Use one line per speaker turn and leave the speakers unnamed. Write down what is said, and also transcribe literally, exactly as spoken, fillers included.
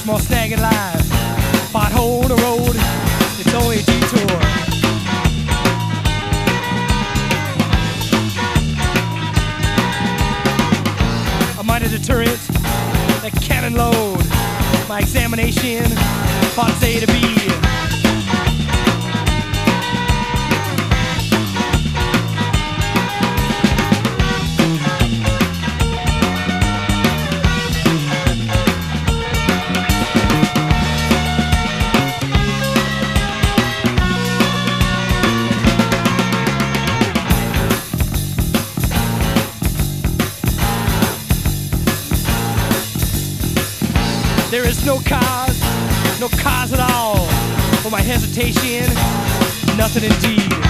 more snagging live. Pothole the road, it's only a detour. I'm under deterrent, that cannon load. My examination, parts A to B. There is no cause, no cause at all for my hesitation, nothing indeed.